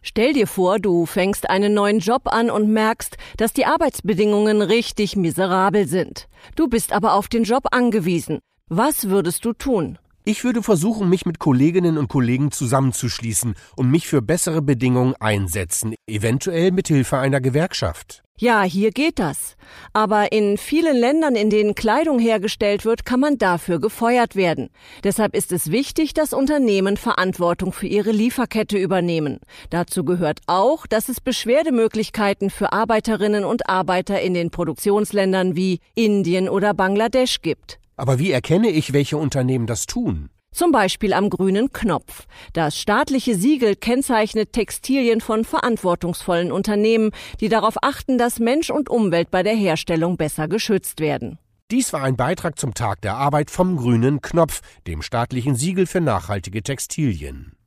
Stell dir vor, du fängst einen neuen Job an und merkst, dass die Arbeitsbedingungen richtig miserabel sind. Du bist aber auf den Job angewiesen. Was würdest du tun? Ich würde versuchen, mich mit Kolleginnen und Kollegen zusammenzuschließen und mich für bessere Bedingungen einsetzen, eventuell mit Hilfe einer Gewerkschaft. Ja, hier geht das. Aber in vielen Ländern, in denen Kleidung hergestellt wird, kann man dafür gefeuert werden. Deshalb ist es wichtig, dass Unternehmen Verantwortung für ihre Lieferkette übernehmen. Dazu gehört auch, dass es Beschwerdemöglichkeiten für Arbeiterinnen und Arbeiter in den Produktionsländern wie Indien oder Bangladesch gibt. Aber wie erkenne ich, welche Unternehmen das tun? Zum Beispiel am grünen Knopf. Das staatliche Siegel kennzeichnet Textilien von verantwortungsvollen Unternehmen, die darauf achten, dass Mensch und Umwelt bei der Herstellung besser geschützt werden. Dies war ein Beitrag zum Tag der Arbeit vom grünen Knopf, dem staatlichen Siegel für nachhaltige Textilien.